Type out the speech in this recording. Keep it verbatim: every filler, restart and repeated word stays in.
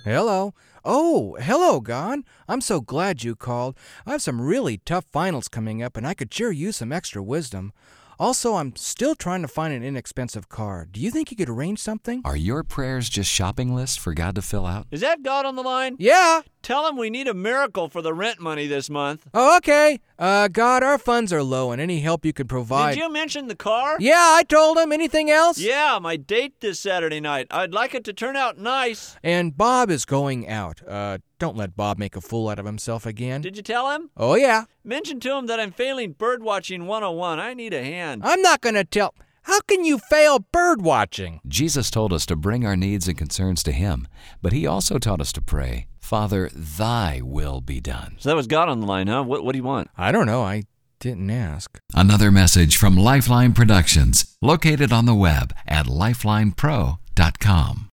Hello. Oh, hello, Gon. I'm so glad you called. I have some really tough finals coming up, and I could sure use some extra wisdom. Also, I'm still trying to find an inexpensive car. Do you think you could arrange something? Are your prayers just shopping lists for God to fill out? Is that God on the line? Yeah. Tell him we need a miracle for the rent money this month. Oh, okay. Uh, God, our funds are low, and any help you could provide... Did you mention the car? Yeah, I told him. Anything else? Yeah, my date this Saturday night. I'd like it to turn out nice. And Bob is going out. Uh, don't let Bob make a fool out of himself again. Did you tell him? Oh, yeah. Mention to him that I'm failing birdwatching one oh one. I need a hand. I'm not going to tell... How can you fail bird watching? Jesus told us to bring our needs and concerns to Him, but He also taught us to pray, Father, Thy will be done. So that was God on the line, huh? What, what do you want? I don't know. I didn't ask. Another message from Lifeline Productions, located on the web at lifeline pro dot com.